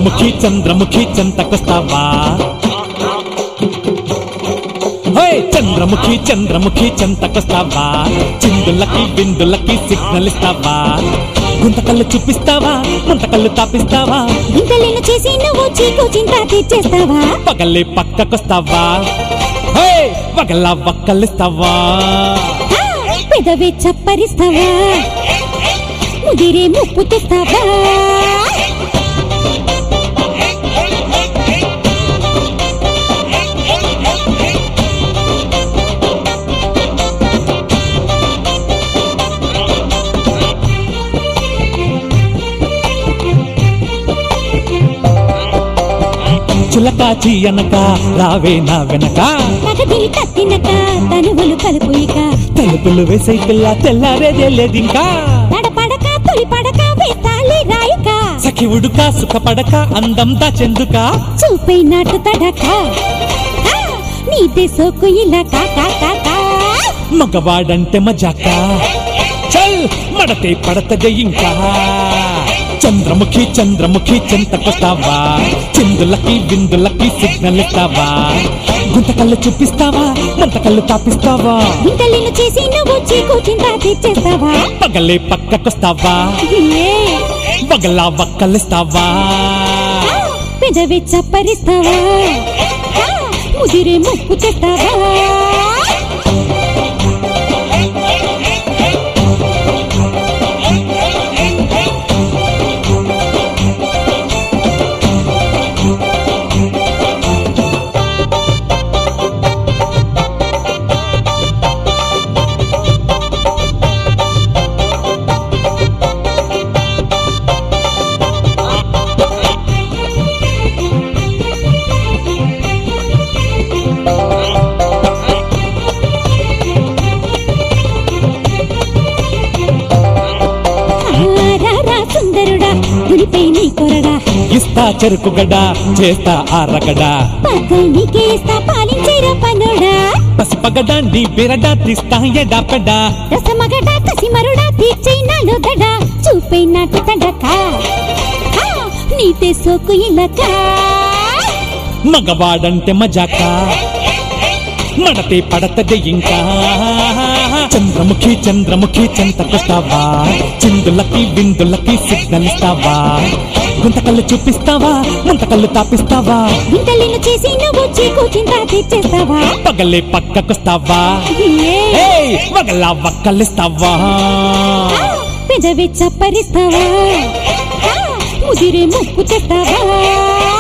చంద్రముఖి చంద్రముఖి చెంతకొస్తావా చంద్రముఖి చంద్రముఖి చెంతకొస్తావా చిందులకి బిందులకి సిగ్నల్ ఇస్తావా గుంతకళ్ళు చూపిస్తావా ముంతకళ్ళు తాపిస్తావా ఇంతలేను చేసి నువ్వు చీకు చింత తీర్చేస్తావా పగలే పక్కకొస్తావా పగల వక్కలిస్తావా పెదవే చప్పరిస్తావా ముదిరే ముప్పు తెస్తావా చులకాచి అనక రావే నా వెనక తట్టినక తనువులు కలుపుయిక తలుపులు వేసే పిల్ల తెల్లారేదే లేదింకా తడపడక తొలి పడక వేస్తాలి రాయిక సఖి ఉడుక సుఖపడక అందం దాచెందుక చూపై నాటు తడక నీదే సోకు ఇలా కాకా మగవాడంటే మజాక చల్ మడతే పడతదే ఇంకా చంద్రముఖి చంద్రముఖి చెంతకొస్తావా చిందులకి బిందులకి సిగ్నల్ ఇస్తావా గుంతకళ్ళు చూపిస్తావా ముంతకళ్ళు తాపిస్తావా ఇంతలేను చేసి నువ్వు చీకు చింత తీర్చేస్తావా పగలే పక్కకొస్తావా పగలా వక్కలిస్తావా పెదవి చప్పరిస్తావా ముదిరే ముప్పు తెస్తావా ఇస్తా చెరుకు గడ్డ చేస్తా ఆరగడ నీకేస్తా పాలించేరా పనుడా పసిపగడా నీ బిరడా తీస్తా ఎడా పెడ రసమగడా కసిమరుడా తీర్చైనాలో దడ చూపై నాటు తడక నీతే సోకు ఇలక మగవాడంటే మజాక మడతే పడతదే ఇంకా చంద్రముఖి చంద్రముఖి చెంతకొస్తావా చిందులకి బిందులకి సిగ్నల్ ఇస్తావా గుంతకళ్ళు చూపిస్తావా ముంతకళ్ళు తాపిస్తావా ఇంతలేను చేసి నువ్వు చీకు చింత తీర్చేస్తావా పగలే పక్కకొస్తావా పగలా వక్కలిస్తావా పెదవి చప్పరిస్తావా ముదిరే ముప్పు తెస్తావా